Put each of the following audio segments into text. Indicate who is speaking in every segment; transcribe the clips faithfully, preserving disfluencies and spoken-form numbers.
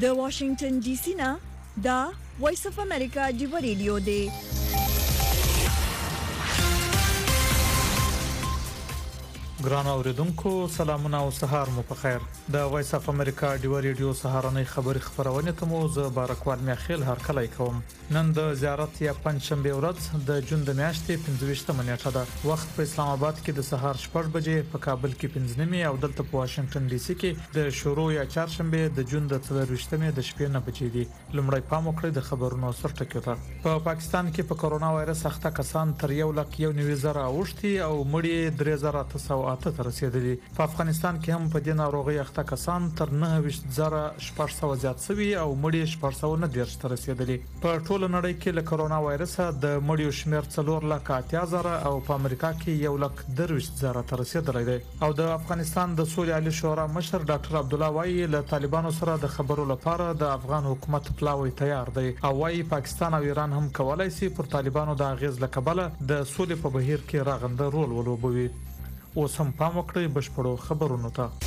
Speaker 1: د واشنگټن ډي سي نه دا وایس اف امریکا دی ریډیو دی.
Speaker 2: ګران اوریدونکو سلامونه او سهار مو په خیر. د وایس اف امریکا دی ریډیو سهارنۍ خبری خبرونه ته مو زه بارکوال میخیل هر کله کوم. نن د زیارت یا پنځشنبه ورځ د جون د میاشتې پنځه نیټه ده. وخت په اسلام آباد کې د سهار شپږ بجې، په کابل کې پنځه نیمه او دلته په واشنگټن ډي سي کې د شروع یا چهارشنبه د جون د څلور د شپې نه بجې دي. لومړی پام وکړئ د خبرونو سرټکو ته. په پاکستان کې په کرونا وایرس اخته کسان تر یو لک یو نوي زره اوښتي او مړي درې زره تسو اته تر رسیدلي. په افغانستان کې هم په دې ناروغي اخته کسان تر نه ویشت زره شپږ سوه زیات شوي او مړي شپږ سوه نه دیرش تر رسیدلي. په ټوله نړۍ کې له کرونا وایرس د مړیو شمېر څلور لک اتیا زره او په امریکا کې یو لک درویشت زره تر رسیدلی دی. او د افغانستان د سولې عالی شورا مشر ډاکټر عبدالله وایي له طالبانو سره د خبرو لپاره د افغان حکومت پلاوی تیار دی او وایي پاکستان او ایران هم کولای شي پر طالبانو د اغیز لکبله د سولې په بهیر کې راغنده رول ولوبوي. اوس هم پام وکړئ بشپړو خبرونو ته.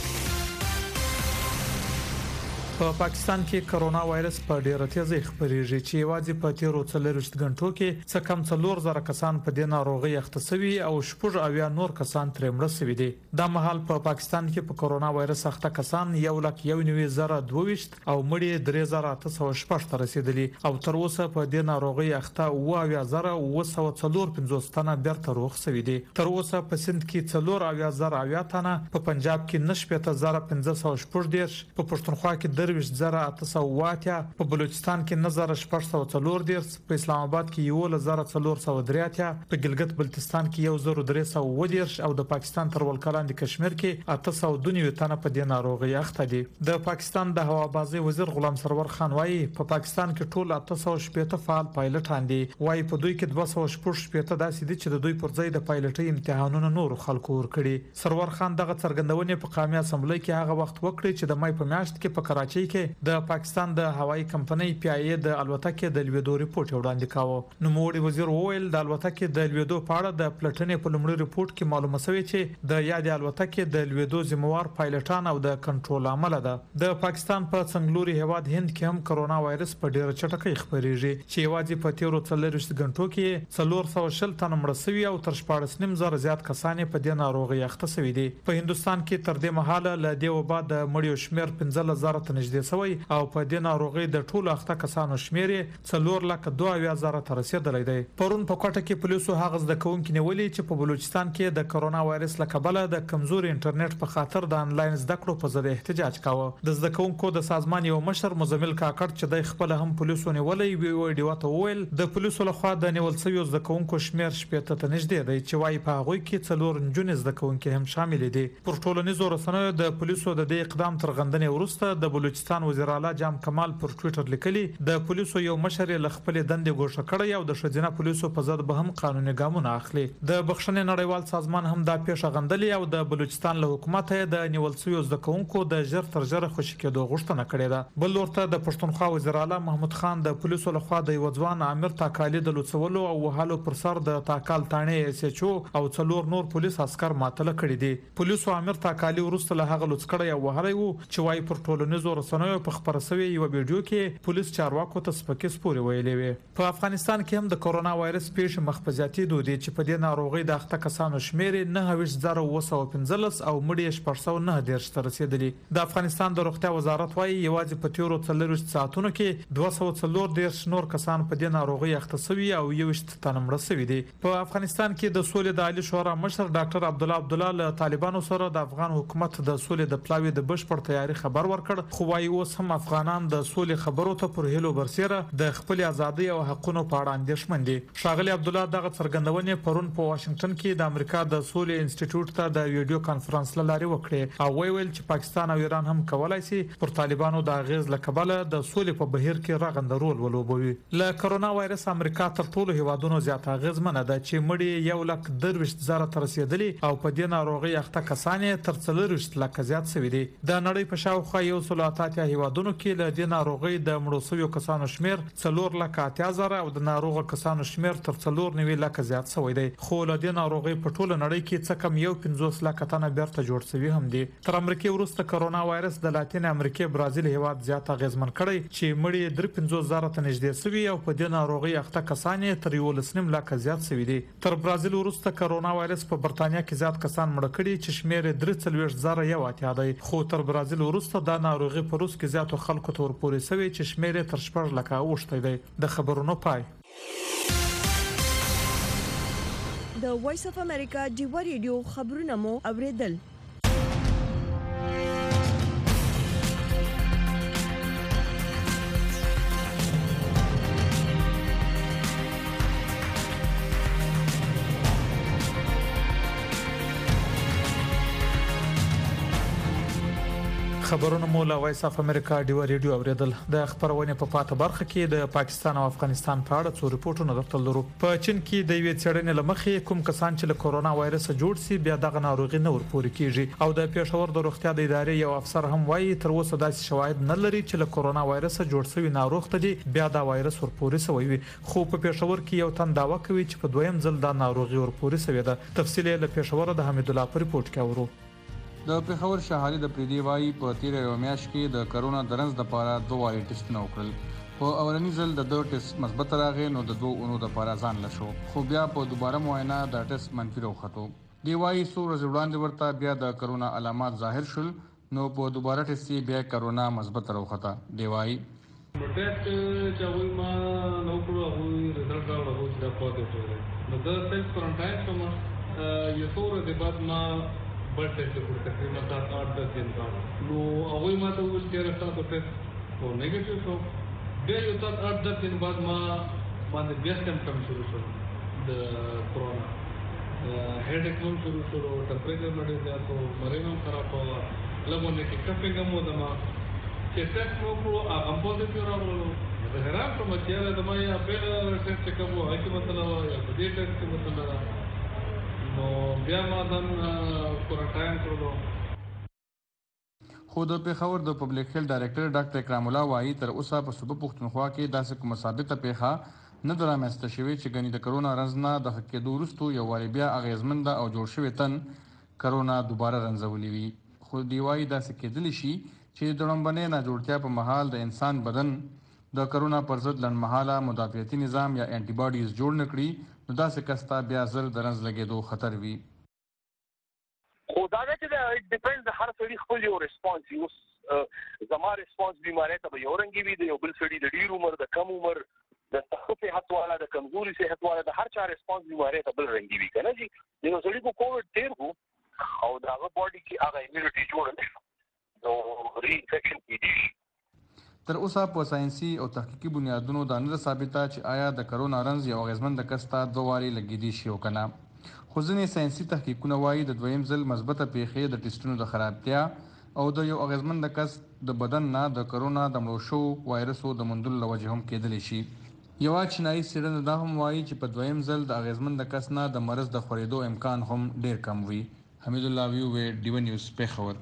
Speaker 2: په پا پاکستان کې کرونا وایرس په ډیره تیزی خپریږي چې یوازې په تیرو څلورویشت غنټو کې څه کم څلور زره کسان په دې ناروغي اخته شوي او شپږ اویا نور کسان ترې مړه شوي دي. دا مهال په پا پاکستان کې په کرونا وایرس اخته کسان یو لک یو نوي زره دویشت او مړي درې زره اته سوه شپږ ته رسیدلي او تر اوسه په دې ناروغي اخته اوه اویا زره اوه سوه څلور پنځوس تنه بیرته روغ شوي دي. تر اوسه په سند کې څلور اویا زره اویا تنه، په پنجاب کې نشپېته زره پنځه سوه شپږ دیرش، په پښتونخوا کې درویشت زره اته سوه اتیا، په بلوچستان کې نه زره شپږ سوه څلور دیرش، په اسلام آباد کې یو زره څلور سوه درې اتیا، په ګلګت بلتستان کې یو زره درې سوه اووه دیرش او د پاکستان تر ولکلاندې کشمیر کې اته سوه دوه نوي تنه په دې ناروغي اخته دي. د پاکستان د هوابازي وزیر غلام سرور خان وایي په پاکستان کې ټول اته سوه شپږ فعال پایلټان دي. وایي په دوی کې دوه سوه شپږ شپږ داسې دي چې د دوی پر ځای د پایلټي امتحانونو نور خلکو ورکړي. سرور خان دغه څرګندونې په قومي اسمبلی کې هغه وخت وکړي چې د مای په میاشت کې په کراچۍ کې د پاکستان د هوایي کمپنۍ پی آی ای د الوتکې د لویدو ریپورت وړاندې کاوه. نو موړي وزیر وویل د الوتکې د لویدو په اړه د پلټنې په لومړي ریپورت کې معلومه شوې چې د یاد الوتکې د لویدو ذمہوار پایلټان او د کنټرول عمله ده. د پاکستان په څنګلوري هواد هند کې هم کرونا وایرس په ډیره چټکۍ خپریږي چې یوازې په تیرو څلورویشت غنټو کې څلور سوه شل تنه مړه شوي او تر شپاړس نیم زره زیات کسان په دې ناروغي اخته شوي دي. په هندستان کې تر دې مهاله له دې وبا د مړیو شمېر پنځه زره ته نږدې شوی او په دې ناروغي د ټولو اخته کسانو شمېر څلور لک دوه اویا زره ته رسیدلی دی. پرون په کوټه کې پولیسو هغه زده کوونکي نیولي چې په بلوچستان کې د کرونا وایرس لکبله د کمزوري انټرنیټ په خاطر د انلاین زده کړو په ضد احتجاج کاوه. د زده کوونکو د سازمان یو مشر مزمل کاکړ چې د خپل هم پولیسو نیولي ویډیو ته وویل د پولیسو لخوا د نیول شویو زده کوونکو شمېر شپږ ته نږدې دی چې وايي په هغه کې څلور نجونې زده کوونکي هم شامل دي. پر ټولنیزو رسنیو د پولیسو د دې اقدام تر غندنې وروسته د بلوچستان وزیر اعلی جام کمال پر ټوئیټر لیکلي د پولیسو یو مشر له خپل دندې ګوښه کړی او د شذینه پولیسو په ضد به هم قانوني ګامونه اخلي. د بخښنې نړیوال سازمان هم دا پیښه غندلې او د بلوچستان له حکومت د نیول شویو زده کوونکو د ژر تر ژره خوشي کېدو غوښتنه کړې ده. بل ورته د پښتونخوا وزیر اعلی محمود خان د پولیسو لخوا د یو ځوان امیر تاکالي د لوڅولو او وهالو پر سر د تاکال تانې اس ایچ او او څلور نور پولیس عسكر ماتله کړی دي. پولیسو امیر تاکالي ورسته له هغه لوڅ کړی او وهلی وو چې وايي پر ټولنیزو رسنیو په خبره شوی یو ویډیو کې پولیس چارواکو ته سپکې سپورې ویلې وي. په افغانستان کې هم د کرونا وایرس پیښې مخ په زیاتېدو دي چې په دې ناروغي د اخته کسانو شمېر نه ویشت زره اوه سوه پنځلس او مړي شپږ سوه نه دیرش ته رسیدلي. د افغانستان د روغتیا وزارت وايي یوازې په تیرو څلورویشت ساعتونو کې دوه سوه څلور دیرش نور کسان په دې ناروغي اخته شوي او یوویشت تنه مړه شوي دي. په افغانستان کې د سولې د عالی شورا مشر ډاکټر عبدالله عبدالله له طالبانو سره د افغان حکومت د سولې د پلاوي د بشپړ تیاری خبر ورکړ، خو وايي اوس هم افغانان د سولې خبرو ته پر هیلو برسېره د خپل ازادي او حقونو په اړه اندېښمن دي. ښاغلي عبدالله دغه څرګندونې پرون په واشنگټن کې د امریکا د سولې انسټیټیوټ ته د ویډیو کانفرنس له لارې وکړې او ویل چې پاکستان او ایران هم کولای شي پر طالبانو د اغیز لکبله د سولې په بهیر کې رغنده رول ولوبوي. له کرونا وایرس امریکا تر ټولو هیوادونو زیات اغیزمنه ده چې مړي یو لک درویشت زره ته رسیدلي او په دې ناروغي اخته کسان تر څلورویشت لک زیات شوي دي. د نړۍ په شاوخوا یو سل اته په اتیا هیوادونو کې له دې ناروغي د مړو شویو کسانو شمیر څلور لک اتیا زره او د ناروغ کسانو شمیر تر څلور نوي لک زیات شوی دی. خو له دې ناروغي په ټوله نړۍ کې څه کم یو پنځوس لک تنه بیرته جوړ شوی هم دي. تر امریکا وروسته کرونا وایرس د لاتین امریکا برازیل هیواد زیات اغیزمن کړی چې مړي درې پنځوس زره ته نږدې شوی او په دې ناروغي اخته کسان تر یو لسنیم لک زیات شوی دي. تر برازیل وروسته کرونا وایرس په برتانیا کې زیات کسان مړ کړي چې شمیر درې څلوېښت زره یو اتیا دی. خو تر برازیل وروسته دا ناروغي په روس کې زیاتو خلکو ته ورپورې شوی چې شمیر تر شپږ لک اوښتی دی. د خبرونو پای.
Speaker 1: د وایس اف امریکا ډیوا ریډیو خبرونه مو اوریدل.
Speaker 2: خبرونه مو له وایس اف امریکا ډیوا ریډیو اوریدل. د خبرونه په پاته برخه کې د پاکستان او افغانستان په اړه څو ریپورتونه درته لرو. په چین کې د یوې څېړنې لمخې کوم کسان چې له کرونا وایرس جوړ شي بیا دغه ناروغي نه ورپورې کیږي او د پېښور د روغتیا د ادارې یو افسر هم وایي تر اوسه داسې شواهد نه لري چې له کرونا وایرس جوړ شوی ناروغ ته دی بیا دا وایرس ورپورې شوی وي. خو په پېښور کې یو تن داوا کوي چې په دویم ځل دا ناروغي ورپورې شوی ده. تفصیل له پېښور د حمید الله په ریپورت کې اورو.
Speaker 3: د پېښور شهالي د پریدي وایي په تیر یو میاشت کې د کرونا درنځ د پاره دوه واري ټیسټونه وکړل. په اولنی ځل د دوه ټیسټ مثبت راغی نو د دوه اونو د پاره ځان لشو خو بیا په دوباره معاینه د ټیسټ منفي راوخته. دی وایي څو ورځې وړاندې ورته بیا د کرونا علامات ظاهر شول نو په دوباره ټیسټ بیا کرونا مثبت راوخته. دی وایي
Speaker 4: ټیسټ چې وایي ما نو کړو هغه رزلټ راوړو چې دا پوزټیو دی. نو د سیلف کوارنټاین کوم یو څو ورځې بعد ما بل ټیسټ وکړ تقریبا سات آټ دس دن بعد نو هغه ما ته وویل چې راځه ته ټیسټ او نیگیټیو شو. بیا یو سات آټ دس دن بعد ما باندې بیا سیمپټم شروع شو د کرونا. هډ ایک هم شروع شو، ټمپریچر مې ډېر زیات و، مرۍ هم خراب وه، لږونه کې کفینګ هم و زما. چې ټیسټ مې وکړو هغه هم پوزیټیو راغلو. زه حیران شوم چې یاره زما یا بل ټیسټ چې کوم و هغه کې مسله وه یا په دې ټیسټ کې مسله ده. نو بیا ما ځان کوارنټاین کړلو.
Speaker 3: خو د پېښور د پبلک هیلث ډایرکټر ډاکټر اکرام الله وایي تر اوسه په صوبه پښتونخوا کې داسې کومه ثابته پېښه نه ده رامنځته شوې چې ګنې د کرونا رنځ نه د ښه کېدو وروستو یو وارې بیا اغېزمنده او جوړ شوی تن کرونا دوباره رنځولی وي. خو دی وایي داسې کېدلی شي چې د لومبنۍ ناجوړتیا په مهال د انسان بدن د کرونا پر ضد لنډمهاله مدافعتي نظام یا انټي باډیز جوړ نه کړي نو داسې کس ته بیا زر د رنځ لګېدو خطر وي.
Speaker 5: خو دا نه چې اټ ډیپینډز د هر سړي خپل یو ریسپانس وي. اوس زما ریسپانس بیمارۍ ته به یو رنګې وي، د یو بل سړي د ډېر عمر د کم عمر د ښه صحت والا د کمزوري صحت والا د هر چا ریسپانس بیمارۍ ته بل رنګې وي که نه جي. د یو سړي کو کووډ تېر کړو او د هغه باډي کې هغه امیونټي جوړه نه شوه نو ری انفیکشن کېدی شي.
Speaker 3: تر اوسه په ساينسي او تحقیقي بنیادونو دا نه ثابته چې آیا د کرونا رنځ یو اغیزمن د کس ته دوه وارې لګېدی شي او که نه. خو ځینې ساينسي تحقیقونه وایي د دویم ځل مثبته پېښې د ټیسټونو د خرابتیا او د یو اغیزمن د کس د بدن نه د کرونا د مړو شوو وایرسو د موندلو له وجې هم کېدلی شي. یوه چینایي څېړنه دا هم وایي چې په دویم ځل د اغیزمن د کس نه د مرض د خورېدو امکان هم ډېر کم وي. حمید الله ویوې ډیوه نیوز پېښور.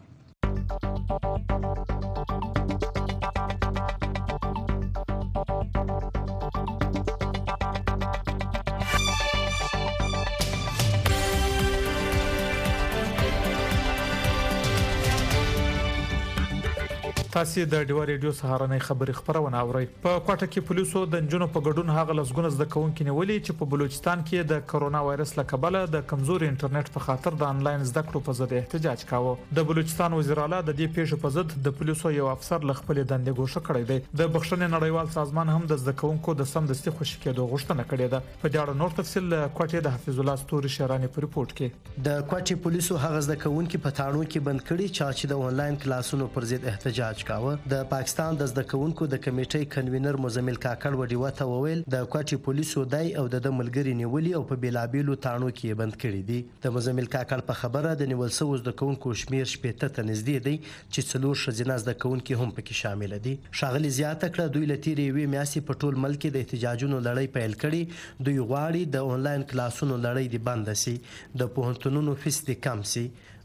Speaker 2: تاسو د ډیوا ریډیو سهارنۍ خبري خبرونه اورئ. په کوټه کې پولیسو د جنونو په ګډون هغه لسګونه زده کوونکي نیولې چې په بلوچستان کې د کرونا وایرس له کبله د کمزوري انټرنیټ په خاطر د انلاین زده کړو په ضد احتجاج کاوه. د بلوچستان وزیر اعلی د دې پیښو په ضد د پولیسو یو افسر ل خپل دندې ګوښه کړی دی. د بخښنې نړیوال سازمان هم د زده کوونکو د سمدستي خوشی کېدو غوښتنه کړې ده. په دې اړه نور تفصیل له کوټې د حفیظ الله ستوري شهراني په ریپورت کې.
Speaker 6: د کوټې پولیسو هغه زده کوونکي په تاړو کې بند کړي چې د انلاین کلاسونو پر ضد احتجاج کاوه. د پاکستان د زده کوونکو د کمیټې کنوینر مزمل کاکړ وډیوه ته وویل د کوټې پولیسو دای او د ملګری نیولې او په بیلابیلو تاڼو کې بند کړي دي. د مزمل کاکړ په خبره د نیول شوو زده کوونکو شمیر شپېته ته نږدې دی چې څلور ښځینه زده کوونکي هم پکې شامل دي. ښاغلي زیاته کړه دوی له تېرې یوې میاشتې په ټول ملک کې د احتجاجونو لړۍ پیل کړي. دوی غواړي د انلاین کلاسونو لړۍ دې بنده سي، د پوهنتونونو فیس دې کم سي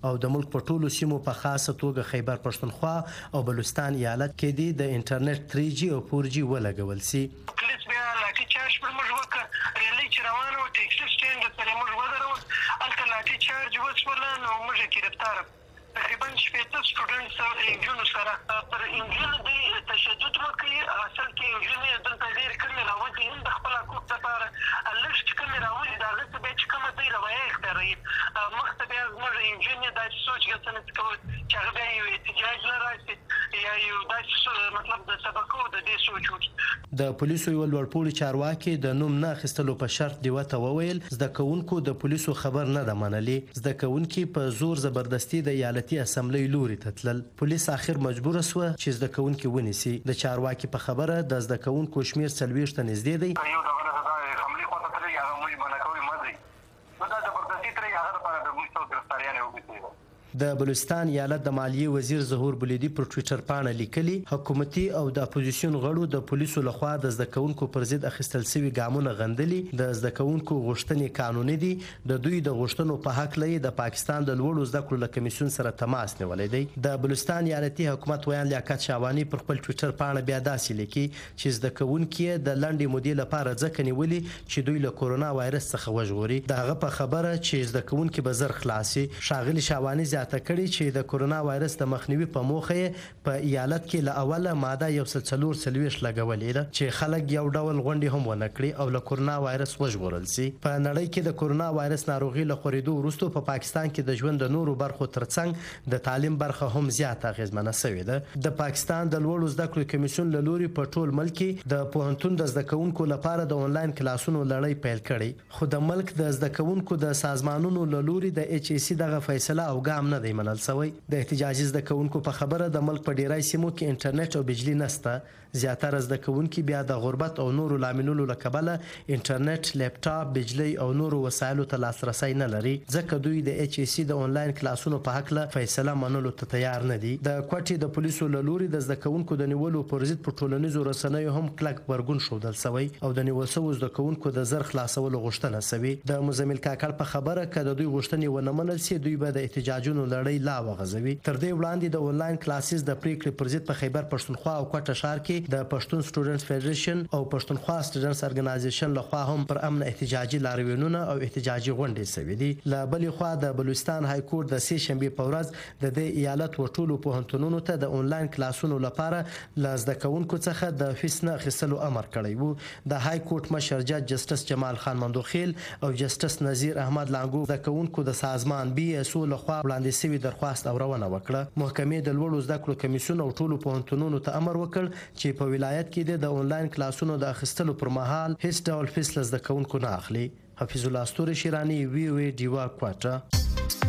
Speaker 6: او د ملک په ټولو سیمو په خاصه توګه خیبر پښتونخوا او بلوچستان ایالت کې دی د انټرنیټ تھری جی او فور جی ولګول سي.
Speaker 7: پولیس بیا لاټي چارج پر موږ وکړ، ریلی چې روانه وه ټیکسي سټینډ ته موږ ودرول، هلته لاټي چارج وشوله نو موږ ګرفتاره تقریبا شپېته سټوډنټس انجونو سره پر انجونو دوی تشدد وکړي. اصل کې انجونې دلته ډېرې کمې راوځي هم د خپل حقوق لپاره لږ چې کمې راوځي د هغه څه بیا چې کومه دوی رویه اختیاروي مخته بیا زموږ انجونې داسې سوچ ګټنه کوي چې هغه بیا یو احتجاج نه راشي یا یو داسې مطلب د سبقو د دې سوچ وکړي.
Speaker 6: د پولیسو یو لوړپوړي چارواکي د نوم نه اخیستلو په شرط دیوه ته وویل زده کوونکو د پولیسو خبر نه ده منلي. زده کوونکي په زور زبردستي د ایالتي اسمبلی لوري ته تلل. پولیس اخر مجبور سو چې زده کوونکي ونیسي. د چارواکي په خبره د زده کوونکو شمیر څلوېښت ته نږدې دی.
Speaker 7: یو ډول د حملې خواته تللی هغه موږ منع کوي مه ځئ، نو دا زبردستي ترې هغه لپاره د موږ څو ګرفتاریانې وګرځېدې.
Speaker 6: د بلوچستان ایالت د مالیې وزیر ظهور بلیدي پر ټویټر پاڼه لیکلي حکومتي او د اپوزیسیون غړو د پولیسو لخوا د زده کوونکو پر ضد اخیستل شوي ګامونه غندلي. د زده کوونکو غوښتنې قانوني دي. د دوی د غوښتنو په حق لې د پاکستان د لوړو زده کړو له کمیسیون سره تماس نیولی دی. د بلوچستان ایالتي حکومت ویان لیاقت شعباني پر خپل ټویټر پاڼه بیا داسې لیکي چې زده کوونکي د لنډې مودې لپاره ځکه نیولي چې دوی له کورونا وایرس څخه وژغوري. د هغه په خبره چې زده کوونکي به زر خلاصي. ښاغلي شعباني زیاته کړي چې د کورونا وایرس د مخنیوي په موخه په ایالت کې له اوله ماده یو سل څلور څلوېښت لګولې ده چې خلک یو ډول غونډې هم ونه کړي او له کورونا وایرس وژغورل سي. په نړۍ کې د کورونا وایرس ناروغي له خورېدو وروسته په پاکستان کې د ژوند د نورو برخو ترڅنګ د تعلیم برخه هم زیاته اغېزمنه شوې ده. د پاکستان د لوړو زده کړو کمیسیون له لوري په ټول ملک کې د پوهنتون د زده کوونکو لپاره د انلاین کلاسونو لړۍ پیل کړي، خو د ملک د زده کوونکو د سازمانونو له لوري د ایچ ای سی دغه فیصله او ګام نه دی منل سوی. د احتجاجي زده کوونکو په خبره د ملک په ډیری سیمو کې انټرنیټ او بجلی نشته. زیاتره زده کوونکي بیا د غربت او نورو لاملونو له کبله انټرنیټ، لیپټاپ، بجلی او نورو وسایلو ته لاسرسی نه لري، ځکه دوی د ایچ ای سی د انلاین کلاسونو په هکله فیصله منلو ته تیار نه دي. د کوټې د پولیسو له لوري د زده کوونکو د نیولو پر ضد په ټولنیزو رسنیو هم کلک غبرګون ښودل سوی او د نیول شویو زده کوونکو د زر خلاصولو غوښتنه سوې. د مزمل کاکړ په خبره که د دوی غوښتنې ونه منل سي دوی به د احتجاجونو لړۍ لا وغځوي. تر دې وړاندې د انلاین کلاسز د پریکړې پر ضد په خیبر پښتونخوا او کوټه ښار کې د پښتون سټوډنټس فدریشن او پښتونخوا سټوډنټس ارګنایزیشن لخوا هم پر امن احتجاجي لاریونونه او احتجاجي غونډې شوې دي. له بلې خوا د بلوچستان های کورټ د سې شنبې په ورځ د دې ایالت و ټولو پوهنتونونو ته د انلاین کلاسونو لپاره له زده کوونکو څخه د فیس نه اخیستلو امر کړی و. د های کورټ مشر جج جسټس جمال خان مندوخیل او جسټس نذیر احمد لانګو زده کوونکو د سازمان بي اس او لخوا وړاندې شوي درخواست اورونه وکړه. محکمې د لوړو زده کړو کمیسیون او ټولو پوهنتونونو ته امر وکړ چې په ولایت کې د انلاین کلاسونو د اخیستلو پر مهال هیڅ ډول فیس له زده کوونکو نه اخلي. حفیظ الله ستوري شیراني، وی او ای ډیوا کوټه.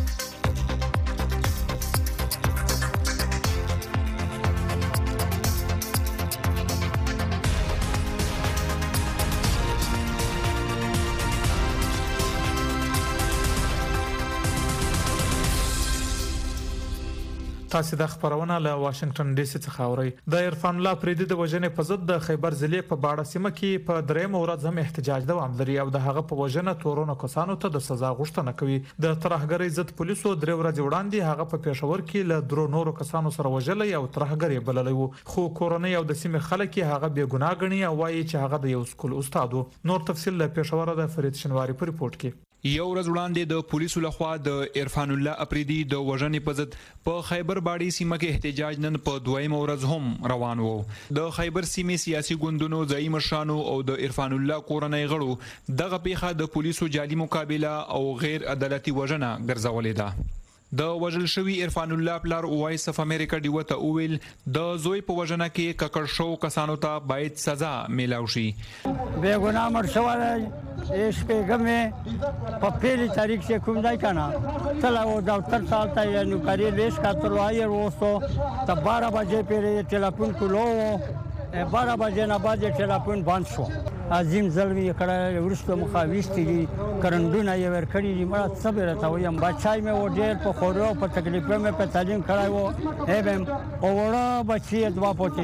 Speaker 2: تاسو د خبرونه له واشنگټن ډي سي څخه اورئ. د عرفان الله پریدي د وژنې په ضد د خیبر ضلع په باړه سیمه کې په درېم ورځ هم احتجاج دوام لري او د هغه په وژنه تورونو کسانو ته د سزا غوښتنه کوي. د ترهګرۍ ضد پولیسو درې ورځې وړاندې هغه په پېښور کې له درو نورو کسانو سره وژلې او ترهګرۍ بللې وو، خو کورنۍ او د سیمې خلک هغه بې ګناه ګڼي او وایي چې هغه د یو سکول استاد و. نور تفصیل له پېښور د فرید شنواری په ریپورت کې.
Speaker 8: یو ورځ وړاندې د پولیسو لخوا د عرفان الله اپریدي د وژنې په ضد په خیبر باړي سیمه کې احتجاج نن په دویم ورځ هم روان وو. د خیبر سیمې سیاسي ګوندونو ځایي مشرانو او د عرفان الله کورنۍ غړو دغه پیښه د پولیسو جعلي مقابله او غیر عدالتي وژنه ګرځولې ده. د وژل شوی عرفان الله پلار وایس اف امریکا دیو ته ویل د زوی په وژنه کې ککړ شو کسانو ته باید سزا میلاو شي.
Speaker 9: بے گناہ مر شوی ایش پیغمه په پیلی تاریخ سے کوم دای کنه تلا و دفتر سالتا یا نوکری لیش کا تلوای وروستو تا بارہ بجے پرې ټلیفون کولو بارہ بجے نه بعد ټلیفون بند شو. عظیم ظلم یې کړی وروسته مخاویستي دي کرندونه یې ورکړي دي. مړه صبر ته وایم بچای مې و ډېر په خورو په تکلیفو مې په تعلیم کړی و هیم او وړه بچي دوه پوتې دي.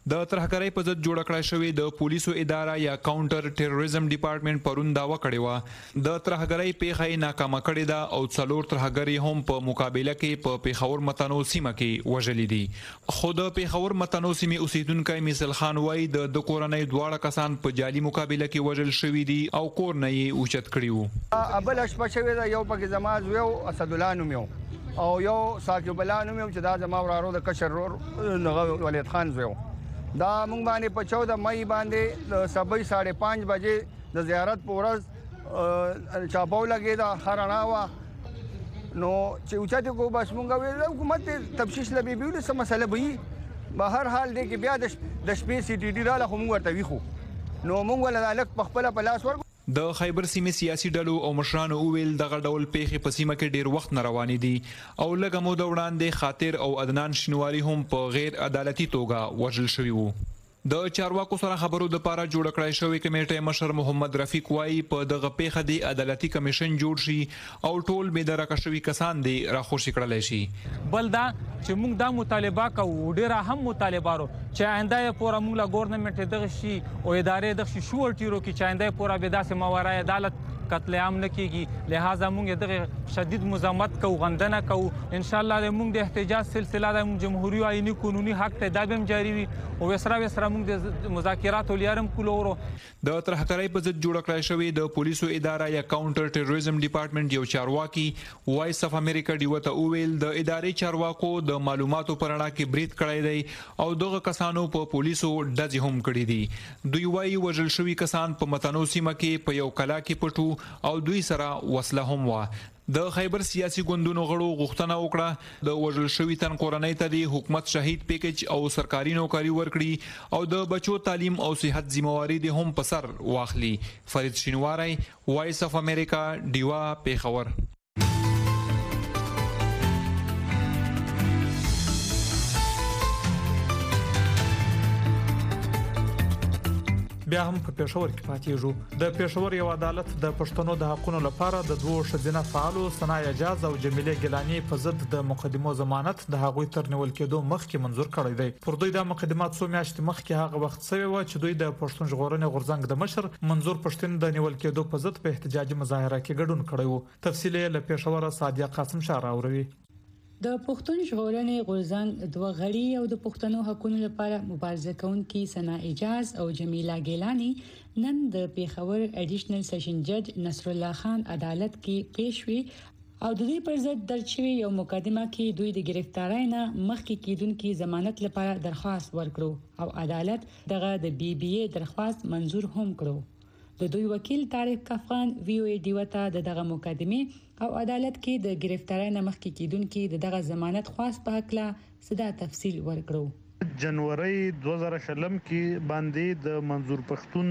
Speaker 8: د ترهګرۍ په ضد جوړ کړای شوی د پولیسو اداره یا کاونټر ټیرریزم ډپارټمنټ پرون داوا کړې و د ترهګرۍ پیښه ناکامه کړې ده او څلور ترهګری هم په مقابله کې په پیښور متنو سیمه کې وژلې دي خو د پیښور متنو سیمه اوسیدونکو مثال خان وای د د کورنۍ دواړه کسان په جالي مقابله کې وژل شوی دي او کور نه یې اوچت کړیو
Speaker 10: ابل شپه شوی دا یو پکې زماز یو اسد الله نوم یو او یو ساقب الله نوم یو چې دا زما ورارو د کشر ور ولید خان زو دا مونږ باندې په چودہ مئی باندې د سبای ساڑھے پانچ بجې د زیارت پورز چاپاو لګی دا خرانا وا نو چې اوچته کو بس مونږ ویل حکومت تفشیش لبي بیول سم مسله به به هر حال دی کې بیا د شپې سی ټي ډي را لخوا مونږ ورته ویخو نو مونږ ولا الک په خپل پلاس ور
Speaker 8: د خیبر سیمې سیاسي ډلو او مشرانو ویل دغه ډول پیښې په سیمه کې ډیر وخت نه روانې دي او لږه موده وړاندې خاطر او عدنان شینواری هم په غیر عدالتي توګه وژل شوی وو د چارواکو سره خبرو د پاره جوړ کړای شوی کمیټه مشر محمد رفیق وای په دغه پیښه دی عدالتي کمیشن جوړ شي او ټول به درکه شوی کسان دی راخوشي کړل شي
Speaker 11: بل دا چې موږ دا مطالبه کوو ډیر هم مطالبارو چې آینده پورا موږ لا ګورنمنت دغه شي او ادارې دغه شي شورټیرو کې چې آینده پورا به داسې ماورای عدالت قتل عام نه کیږي لہذا موږ دغه شدید مزاحمت کوو غندنه کوو ان شاء الله موږ د احتجاج سلسله د جمهوریت آئینی قانوني حق ته دابم جاری وي او وسره وسره موږ د مذاکرات ولیارم کولورو
Speaker 8: د ترهګرۍ په ضد جوړ کړای شوی د پولیسو اداره یا کاونټر ټیرریزم ډپارټمنټ یو چارواکي وایس اف امریکا دیوته اویل د ادارې چارواکو د معلوماتو پرانا کې بریټ کړی دی او دغه کسانو په پولیسو ډزې هم کړې دي دوی وایي وژل شوی کسان په متنو سیمه کې په یو کلا کې پټو او دوی سره وسله هم و د خیبر سیاسي ګوندونو غړو غوښتنه وکړه د وژل شوی تن کورنۍ ته د حکومت شهید پیکج او سرکاري نوکری ورکړي او د بچو تعلیم او صحت ذمہواری د هم په سر واخلي فرید شینواری وایس اف امریکا دیوا پیښور
Speaker 2: بیا هم په پېښور کې پاتېږو د پېښور یو عدالت د پښتنو د حقوقو لپاره د دوه شذینه فعالو ثنا اجاز او جمیله ګیلانی په ضد د مقدمو ضمانت د هغوی تر نیول کېدو مخکې منزور کړی دی پر دوی د مقدمات څو میاشتې مخکې هغه وخت سوی و چې دوی د پښتون ژغورنې غورځنګ د مشر منظور پښتون د نیول کېدو په ضد په احتجاجي مظاهره کې ګډون کړی و تفصیل یې له پېښور صادق قاسم شاه راوړي
Speaker 12: د پښتون ژغورنې غورځنګ دوه غړي او د پښتنو حقوقو لپاره مبارزه کوونکي ثنا اجاز او جمیله ګیلانی نن د پیښور اډیشنل سیشن جج نصر الله خان عدالت کې پیښ وی او د دې پر ضد درج شوی یو مقدمه کې دوی د گرفتارۍ نه مخکې کیدونکو ضمانت لپاره درخواست ورکړو او عدالت دغه د بی بی ای درخواست منزور هم کړو د دوی وکیل طارق کفخان وی او ای دیوته دغه مقدمه او عدالت کې د گرفتارۍ نه مخکې کیدونکو دغه ضمانت خواست په حق لا صدا تفصیل ورکړو
Speaker 13: جنوري دوه زره شلم کې باندې د منظور پښتون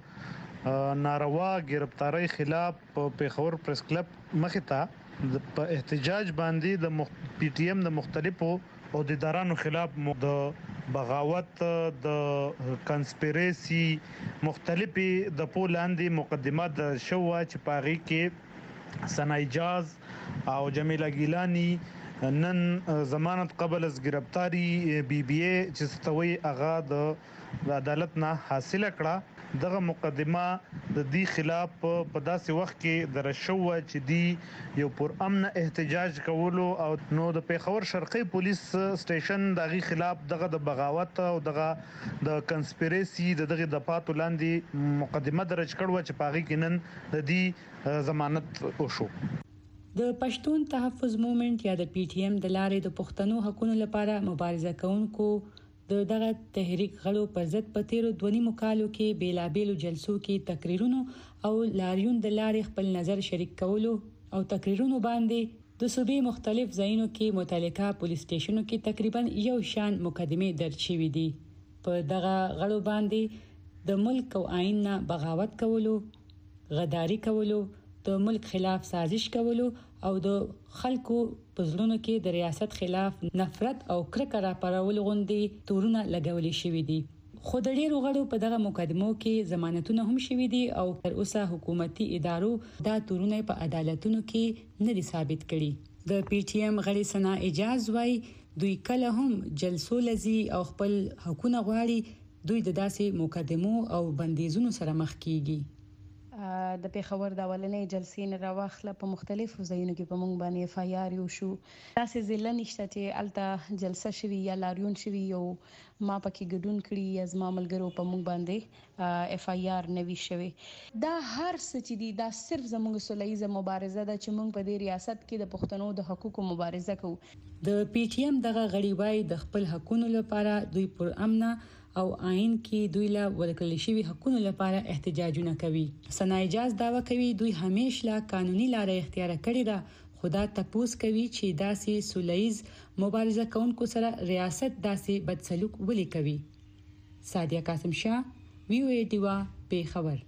Speaker 13: د ناروا گرفتارۍ خلاف په پیښور پریس کلب مخې ته په احتجاج باندې د پی ټی ایم د مختلفو عہدیدارانو خلاف د بغاوت د کنسپیریسی مختلفي د پولاندې مقدمات شو چې پاغي کې ثنا اجاز او جمیله ګیلانی نن ضمانت قبل از گرفتاری بی بی ای چې ستوي اغا د عدالت نه حاصله کړه دغه مقدمه د دې خلاف په داسې وخت کې درشو چې دی یو پر امن احتجاج کولو او نو د پیښور شرقي پولیس سټیشن دغه خلاف دغه د بغاوت او دغه د کنسپیریسی دغه د پاتو لاندې مقدمه درج کړو چې پاغي کینن د دې ضمانت وشو
Speaker 12: د پښتون تحفظ موومېنټ یا د پی ټی ایم د لارې د پښتنو حقوقو لپاره مبارزه کوونکو د دغه تحریک غړو پر ضد په تیرو دونی مکالو کې بیلابېلو جلسو کې تقریرونو او لاریون د لارې خپل نظر شریک کولو او تقریرونو باندې د صوبې مختلف ځایونو کې متعلقه پولیس سټیشنونو کې تقریبا یو شان مقدمه درج شوې دي په دغه غړو باندې د ملک او آئین نه بغاوت کولو غداری کولو د ملک خلاف سازش کولو او د خلکو په ځلونو کې د ریاست خلاف نفرت او کرکه راپارول غوندي تورونه لګولې شوې دي خو د ډیرو غړو په دغه مقدمو کې ضمانتونه هم شوې دي او تر اوسه حکومتي ادارو دا تورونه په عدالتونو کې نه دي ثابت کړي د پی ټی ایم غړي ثنا اجاز وای دوی کله هم جلسو لذي او خپل حقوقونه غواړي دوی د داسې مقدمو او بندیزونو سره مخ کیږي.
Speaker 14: د پیښور د اولنې جلسې نه راوخله په مختلفو ځایونو کې په مونږ باندې اف آی آر یو شو. داسې ضلع نشته چې الته جلسه شوي یا لاریون شوي یو ما پکې ګډون کړي یا زما ملګرو په مونږ باندې اف آی آر نوي شوي. دا هر څه چې دي دا صرف زموږ سوله ییزه مبارزه ده چې مونږ په دې ریاست کې د پښتنو د حقوقو مبارزه کوو.
Speaker 12: د پی ټی ایم دغه غړي وای د خپل حقوقو لپاره دوی پر امنه او آئین کې دوی له ورکړل شوی حقوقو لپاره احتجاجونه کوي. ثنا اجاز داوا کوي دوی همیشه لا قانوني لارې اختیار کړې ده، خدا تپوس کوي چې داسې سولهیز مبارزه کوونکو سره ریاست داسې بدسلوک ولې کوي. سادیه قاسم شاه، وی او ای دیوا، پیښور.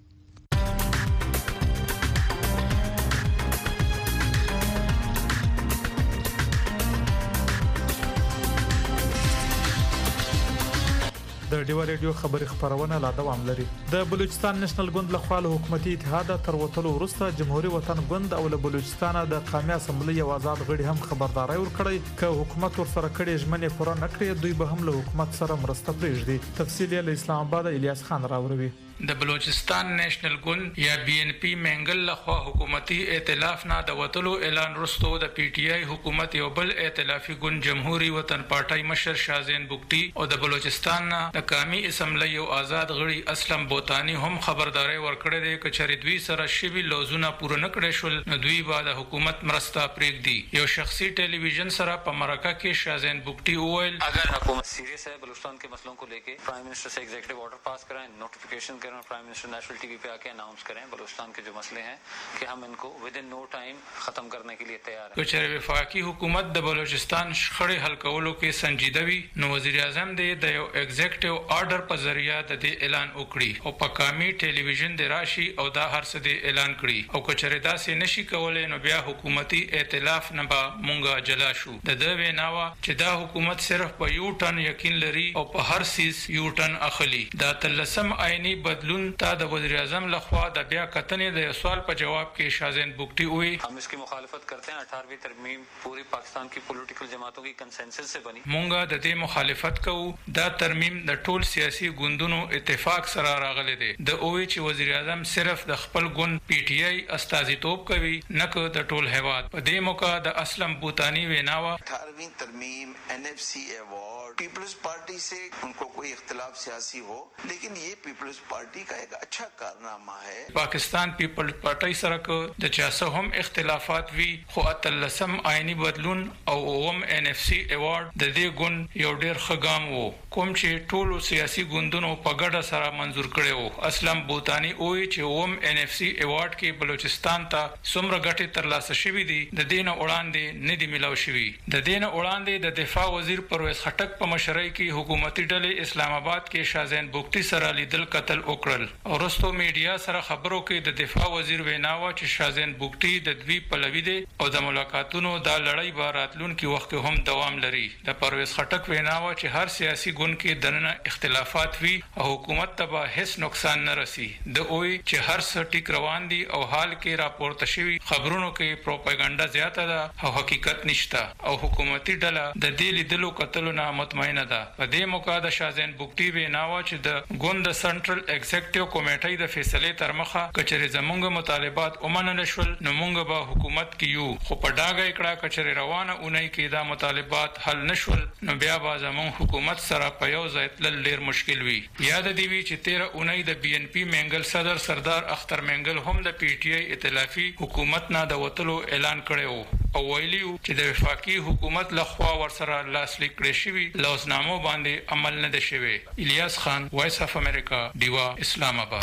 Speaker 2: د ډیوا ریډیو خبري خبرونه لا دوام لري. د بلوچستان نېشنل ګوند له خوا له حکومتي اتحاد تر وټلو وروسته جمهوریت وطن ګوند او له بلوچستان د قومي اسمبلی او آزاد غړي هم خبرداري ورکړي ک حکومت ورسره کړي ژمنې پوره نکړي دوی به هم له حکومت سره مرسته پرېږدي. تفصیل یې له اسلام آباد الیاس خان راوړي.
Speaker 15: د بلوچستان نېشنل ګوند یا بی ان پی منګل لخوا حکومتي ائتلاف نه د وټلو اعلان وروسته د پی ټی آی حکومت یو بل ائتلافي ګوند جمهوریت وطن پارټای مشر شازین بوکټي او د بلوچستان د قومي اسمبلی او آزاد غړي اسلم بوتانی هم خبرداري ورکړه د کچري دوی سره شوی لوزونه پوره نکړي شول نو دوی به د حکومت مرسته پرېږدي. یو شخصي ټلویزیون سره په مرکه کې شازین بوکټي وویل
Speaker 16: اگر حکومت سیریس ہے بلوچستان کے مسئلوں کو لیके پرائم منسٹر سے ایگزیکٹو آرڈر پاس کرائیں نوٹیفیکیشن کریں پرائم منسٹر نیشنل ٹی وی پہ آ کے اناؤنس کریں بلوچستان کے جو مسئلے ہیں کہ ہم ان کو ود ان نو ٹائم ختم کرنے کے لیے تیار ہیں.
Speaker 15: کچري وفاقي حکومت د بلوچستان شخړې حل کولو کې سنجیده وي نو وزیر اعظم د یو ایگزیکټیو آرډر په ذریعہ د دې اعلان وکړي او په قومي ټلویزیون د راشي او دا هر څه د اعلان کړي او کچري داسې نشي کولای نو بیا حکومتي ائتلاف نه به مونږه جلا شو. د دوی ویناوه چې دا حکومت صرف په یو ټن یقین لري او په هر سیس یو ټن اخلي. دا تلسم آئینی بدلون تا د وزیر اعظم لخوا د بیا کتنې د سوال په جواب کې شازین بوکټي وی
Speaker 16: ہم اس کی مخالفت کرتے ہیں. اٹھارہویں ترمیم پوری پاکستان کی پولیټیکل جماعتوں کی کنسنسس سے بنی.
Speaker 15: مونږه د دې مخالفت کوو. دا ترمیم د ټول سیاسي ګوندونو اتفاق سره راغلی دی. د اوې چې وزیر اعظم صرف د خپل ګوند پی ټی آی استازیتوب کوي نه کو د ټول هیواد. په دې موقع د اسلم بوتانی ویناوه
Speaker 17: اٹھارہویں ترمیم این ایف سی ایوارڈ پیپلز پارٹی سے ان کو کوئی اختلاف سیاسی ہو لیکن یہ پیپلز پارٹی کا ایک اچھا کارنامہ ہے.
Speaker 15: پاکستان پیپلز پارټي سره کو د چاسه هم اختلافات وی خو اتلسم آئینی بدلون او اوم ان اف سی ایوارډ د دې ګوند یو ډیر خګام وو کوم چې ټولو سیاسي ګوندونو په ګډه سره منزور کړي وو. اسلم بوتانی وایي چې اوم ان اف سی ایوارډ کې بلوچستان ته څومره ګټه ترلاسه شوې دي د دین وړاندې نه دی ملاو شوی. د دین وړاندې د دفاع وزیر پرویز خټک په مشرۍ کې حکومتي ډلې اسلام آباد کې شازین بوکټي سره لیدل قتل وکړل. ورستو میډیا سره خبرو کې د دفاع وزیر ویناوه چې شازین بوکټي د دوی پلوي دي او د ملاقاتونو دا لړۍ به راتلونکي وخت هم دوام لري. د پرویز خټک ویناوه چې هر سیاسي ګوند کې دننه اختلافات وي او حکومت ته به هیڅ نقصان نه رسي. د اوې چې هر څه ټیک روان دي او حال کې راپورته شوی خبرونو کې پروپاګاندا زیاته ده او حقیقت نشته او حکومتي ډله د دې لیدلو کتلو نه مطمئنه ده. په دې موقع د شازین بوکټي ویناوه چې د ګوند د سنټرل ایگزیکټیو کمیټې د فیصلې تر مخه کچري زمونږ مطالبات ومنل شول نو مونږ به حکومت کې یو خو په ډاګه کړه کچري روانه اونۍ کې دا مطالبات حل نشول نو بیا به زمونږ حکومت سره په یو ځای تلل ډیر مشکل وي. یاد دی وی چې تیرہ اونۍ د بی ان پی منګل صدر سردار اختر منګل هم د پی ټی آی ائتلافي حکومت نه د وټلو اعلان کړی او ویلیو چې د وفاقي حکومت لخوا ورسره لاسلیک کړی شوی لوزنامو باندې عمل نه دی شوی. الیاس خان، وایس اف امریکا، دیوا، اسلام آباد.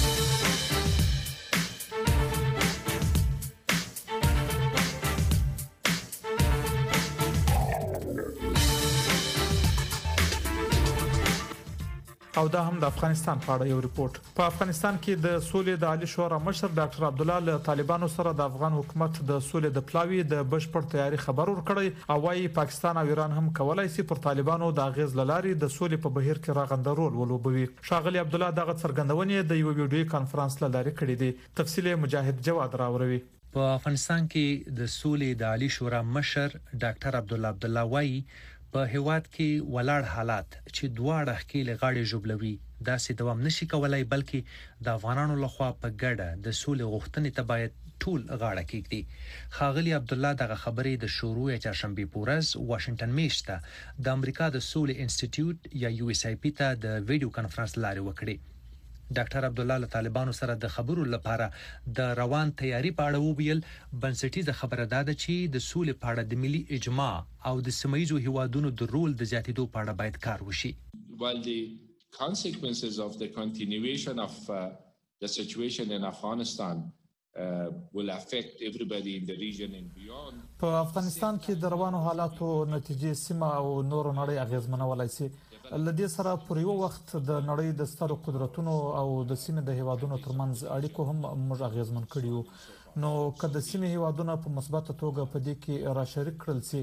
Speaker 2: او دا هم د افغانستان په اړه یو ریپورت. په افغانستان کې د سولې د عالی شورا مشر ډاکټر عبد الله له طالبانو سره د افغان حکومت د سولې د پلاوی د بشپړ تیاری خبر ورکړی او وايي پاکستان او ایران هم کولای شي پر طالبانو د اغیز لاري د سولې په بهیر کې راغنده رول ولوبوي. شاغلی عبد الله دغه څرګندونې د یو ویډیوي کانفرنس لاره کړې دي. تفصیل مجاهد جواد راوړي.
Speaker 18: په افغانستان کې د سولې د عالی شورا مشر ډاکټر عبد الله عبد الله وايي په هیواد کې ولاړ حالات چې دواړه ښکېل غاړي جوړوي دا سي دوام نشي کولای بلکې د افغانانو لخوا په ګډه د سولې غوښتنې ته باید ټول غاړه کېږدي. خاغلی عبد الله دغه خبرې د شروع چهارشنبه پورز واشنگټن میشته د امریکا د سولې انسټیټیوټ یا یو اس ای پی ته د ویډیو کانفرنس لاري وکړي. ډاکټر عبد الله له طالبانو سره د خبرو لپاره د روان تیاری په اړه وویل بنسټیزه خبره ده چې د سولې په اړه د ملي اجماع او د سیمایي هیوادونو د رول د زیاتېدو په اړه باید کار وشي.
Speaker 19: While the consequences of the continuation of uh, the situation in Afghanistan uh, will affect everybody in the region and beyond.
Speaker 2: په افغانستان کې د روانو حالاتو نتیجې سیمه او نور نړۍ اغیزمنولای شي. لدې سره پر یو وخت د نړۍ د سترو قدرتونو او د سیمې د هیوادونو ترمنځ اړیکو هم موږ اغیزمن کړیو نو که د سیمې هیوادونو په مثبت توګه په دې کې را شریک کړل شي.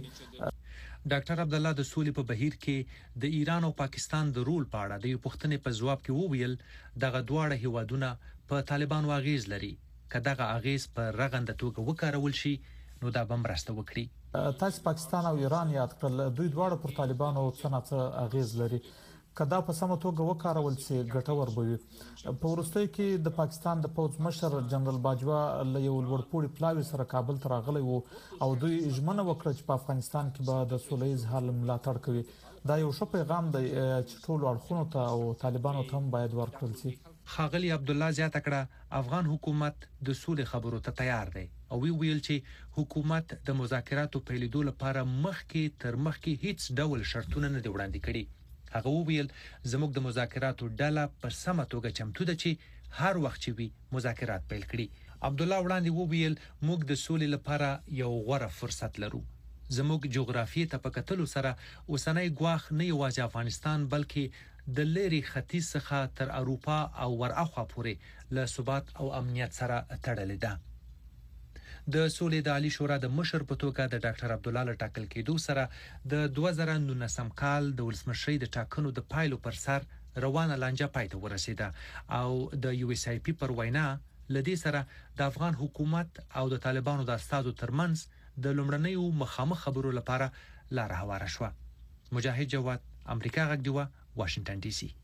Speaker 18: ډاکټر عبد الله د سولې په بهیر کې د ایران او پاکستان د رول په اړه د یو پوښتنې په جواب کې وویل دغه دواړه هیوادونه په طالبانو اغیز لري که دغه اغیز په رغنده توګه وکارول شي نو دا به مرسته وکړي.
Speaker 2: تاسو پاکستان او ایران یاد کړل دوی دواړه پر طالبانو څه نه اغیز لري کدا په سمه توګه وکارول شي ګټور به وي. په ورستۍ کې د پاکستان د پوځ مشر جنرال باجوا له یو لوړپوړي پلاوي سره کابل ته راغلی وو او دوی ژمنه وکړه چې په افغانستان کې به د سولهییز حل ملاتړ کوي. دا یو ښه پیغام دی چې ټول اړخونو ته او طالبانو ته هم باید ورکړل شي.
Speaker 18: خاغلی عبد الله زیاته کړه افغان حکومت د سولې خبرو ته تیار دی او وی ویل چې حکومت د مذاکراتو پیلېدو لپاره مخکې تر مخکې هیڅ ډول شرطونه نه دی وړاندې کړي. هغه ویل زموږ د مذاکراتو ډله په سمه توګه چمتو ده چې هر وخت چې وي مذاکرات پیل کړي. عبد الله وړاندې وویل موږ د سولې لپاره یو غوره فرصت لرو. زموږ جغرافیې ته په کتلو سره اوسنۍ ګواښ نه یوازې افغانستان بلکې د لری ختیځ څخه تر اروپا او ورأخوا پورې له ثبات او امنیت سره تړلې ده. د سولې د عالی شورا د مشر په توګه د ډاکټر عبد الله له ټاکل کېدو سره د دوه زره نولسم کال د ولسمشۍ د ټاکنو د پایلو پر سر روانه لانجه پای ته ورسېده او د یو اس ای پی پر وینا لدې سره د افغان حکومت او د طالبانو د استادو ترمنځ د لومړنیو مخامخ خبرو لپاره لار هواره شوه. مجاهد جواد امریکا غږ دی واشنگټن ډي سي.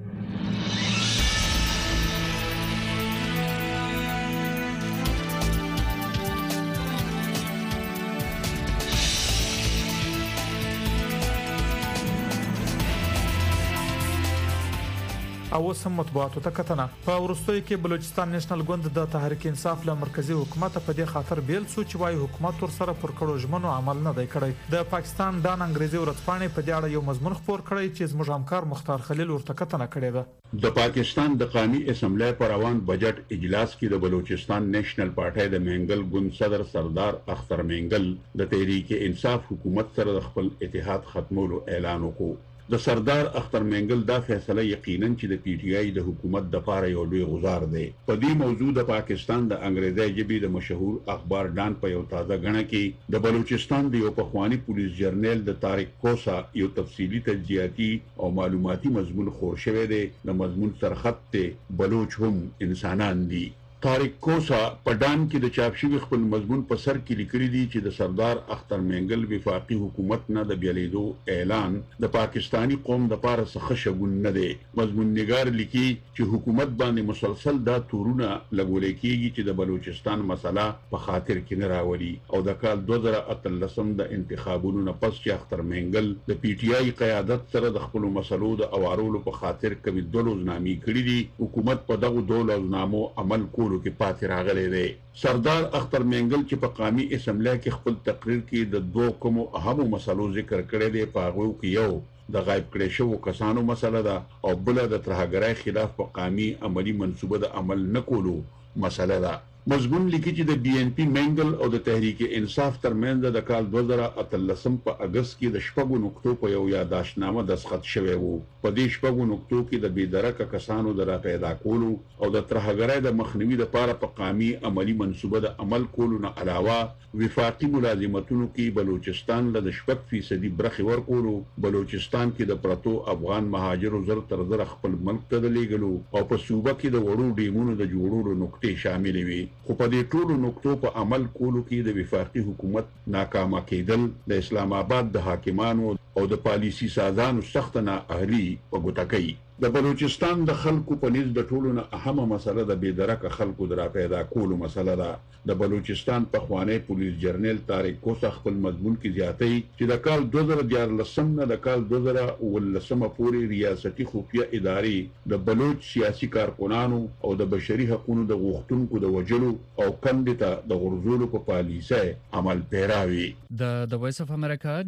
Speaker 2: او سم مطبوعاتو ته کتنه په ورستوي کې بلوچستان نېشنل ګوند د تحریک انصاف له مرکزی حکومت په دې خاطر بیل سو چې وايي حکومت ور سره پر کړو ژمنو عمل نه دی کړی. د پاکستان دان انګریزي ورځپاڼې په دې اړه یو مضمون خبر کړی چې زموږ همکار مختار خلیل ورته کتنه کړې ده.
Speaker 20: د پاکستان د قومي اسمبلی پر روان بجټ اجلاس کې د بلوچستان نېشنل پارټي د مینګل ګوند صدر سردار اختر مینګل د تحریک انصاف حکومت سره د خپل اتحاد ختمولو اعلان وکړ. د سردار اختر مینګل دا فیصله یقینا چې د پی ټی آی د حکومت د پاره یو لوی غزار دی. په دې موضوع د پاکستان د انګریزي ژبې د مشهور اخبار ډان په یو تازه غنه کې د بلوچستان د یو پخوانی پولیس جرنیل د طارق کوسا یو تفصیلی تجزیاتی او معلوماتي مضمون خور شوی دی. د مضمون سرخط ته بلوچ هم انسانان دي. طارق کوسا په ډان کې د چاپ شوی خپل مضمون په سر کې لیکلي دي چې د سردار اختر مینګل وفاقي حکومت نه د بیلیدو اعلان د پاکستانی قوم د پاره څخه شګون نه دی. مضمون نگار لیکي چې حکومت باندې مسلسل دا تورونه لګولې کیږي چې د بلوچستان مسله په خاطر کې نه راوړي او د کال دوه زره اتلسم د انتخابونو نه پس چې اختر مینګل د پی ټی آی قیادت سره د خپل مسلو د اوارولو په خاطر کوي دولوزنامي کړی دي. حکومت په دغه دولوزنامو عمل کول کې پاتې راغلی دی. سردار اختر مینګل چې په قومي اسمبلی کې خپل تقریر کې د دوه کومو اهمو مسلو ذکر کړی دی په هغو کې یو د غایب کړی شوو کسانو مسله ده او بل د ترهګرۍ خلاف په قومي عملی منصوبه د عمل نه کولو مسله ده. مضمون لیکي چې د بي ان پی مینګل او د تحریک انصاف ترمنځ د کال دوه زره اتلسم په اگست کې د شپږو نقطو په یو یاداشتنامه دستخط شوی وو. په دې شپږو نقطو کې د بېدرکه کسانو د را پیدا کولو او د ترهګرۍ د مخنیوي لپاره په قومي عملی منصوبه د عمل کولو نه علاوه وفاقي ملازمتونو کې بلوچستان له شپږ فیصدي برخې ورکولو، بلوچستان کې د پرتو افغان مهاجرو زر تر زر خپل ملک ته د لیږلو او په صوبه کې د وړو ډیمونو د جوړولو نقطې شاملې وي. خو په دې ټولو نقطو په عمل کولو کې د وفاقي حکومت ناکامه کېدل د اسلام آباد د حاکمانو او د پالیسي سازانو سخت نااهلي په ګوته کوي. د بلوچستان د خلکو په نيز د ټولو نه اهمه مسله د بېدرکه خلکو د را پیدا کولو مسله ده. د بلوچستان پخوانی پولیس جرنیل طارق کوسه خپل مضمون کې زیاتوي چې د کال دوه زره دیارلسم نه د کال دوه زره اوولسم پورې ریاستي خفیه ادارې د بلوچ سیاسي کارکنانو او د بشري حقوقو د غوښتونکو د وجلو او کندې ته د غرزولو په پالیسۍ عمل پیراوي.
Speaker 21: د د وایس اف امریکا